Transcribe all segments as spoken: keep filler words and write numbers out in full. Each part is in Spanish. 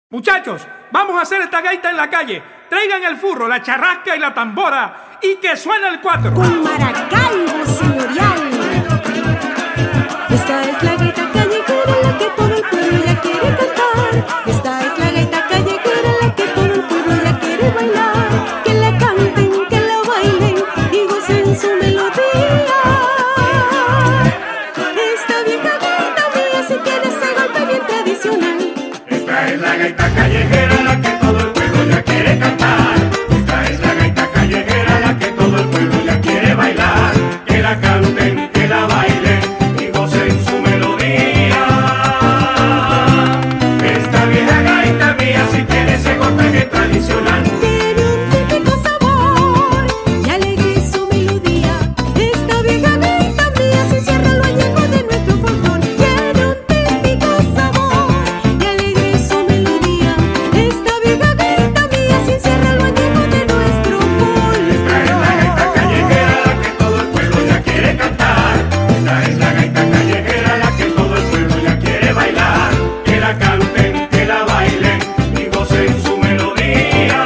Muchachos, vamos a hacer esta gaita en la calle. Traigan el furro, la charrasca y la tambora y que suene el cuatro. Con Maracaibo señorial. Esta es la gaita callejera, la que todo el pueblo ya quiere cantar. Esta es la gaita callejera, la que todo el pueblo ya quiere bailar. Que la canten, que la bailen y gocen su melodía. Esta vieja gaita mía, si tiene ese golpe bien tradicional. Esta es la gaita callejera, la que todo el pueblo ya quiere cantar. Esta es la gaita callejera, la que todo el pueblo ya quiere bailar. Que la canten, que la bailen y gocen su melodía. Esta vieja gaita mía sí tiene ese golpe bien tradicional. Tiene un típico sabor y alegre su melodía. Esta vieja gaita mía se cierra lo añejo de nuestro folclor. Tiene un típico sabor y alegre su melodía. Esta vieja gaita mía se cierra lo añejo de nuestro folclor. Esta es la gaita callejera, la que todo el pueblo ya quiere cantar. Esta es la gaita callejera, la que todo el pueblo ya quiere bailar. Que la canten, que la bailen y gocen su melodía.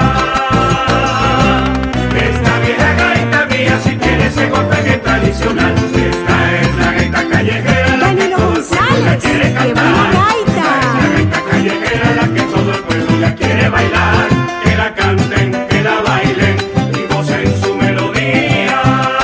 Esta vieja gaita mía sí tiene ese golpe bien tradicional. Esta es la gaita callejera, la que Danilo todo el pueblo ya González, quiere que cantar. baila gaita. Esta es la gaita callejera, la que todo el pueblo ya quiere bailar. Que la canten, que la bailen y gocen su melodía.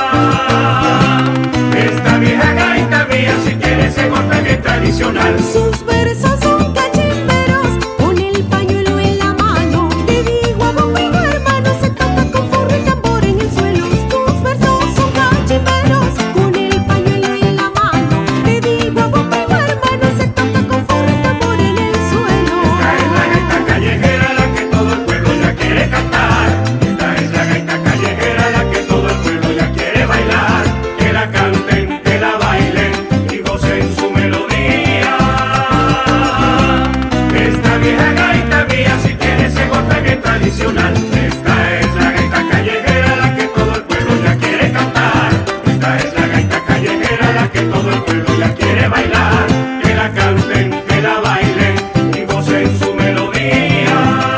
Esta vieja gaita mía sí tiene ese golpe bien tradicional. Sus versos son cachimberos, con el pañuelo en la mano. Te digo a bombo y no, hermano, se toca con forro y tambor en el suelo. Sus versos son cachimberos, con el pañuelo en la mano. Te digo a bombo y no, hermano, se toca con forro y tambor en el suelo. Esta es la gaita callejera, la que todo el pueblo ya quiere cantar. Esta es la gaita callejera, la que todo el pueblo ya quiere bailar. Que la canten, que la bailen y gocen su melodía. Esta vieja gaita mía sí tiene ese golpe bien tradicional. Esta es la gaita callejera, la que todo el pueblo ya quiere cantar. Esta es la gaita callejera, la que todo el pueblo ya quiere bailar. Que la canten, que la bailen y gocen su melodía.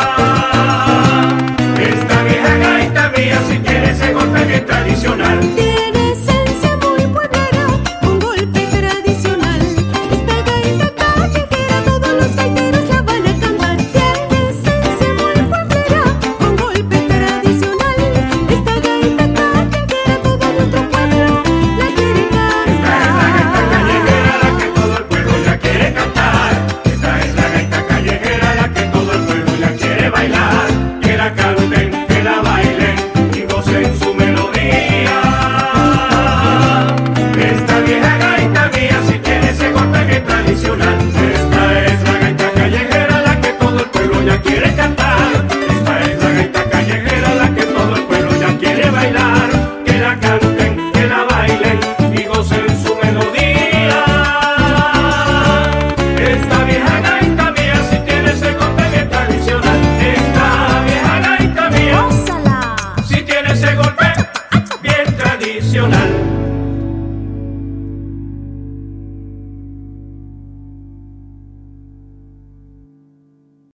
Esta vieja gaita mía sí tiene ese golpe bien tradicional. Tiene esencia muy pueblera, un golpe tradicional. Esta gaita callejera, todos los gaiteros la van a cantar. Tiene esencia muy pueblera, un golpe tradicional. Esta gaita callejera, todo nuestro pueblo la quiere Esta es la gaita callejera, la que cantar. todo el pueblo ya quiere cantar. Esta es la gaita callejera, la que todo el pueblo ya quiere bailar. Que la canten, que la bailen y gocen su melodía. Esta vieja gaita mía sí tiene ese golpe bien tradicional.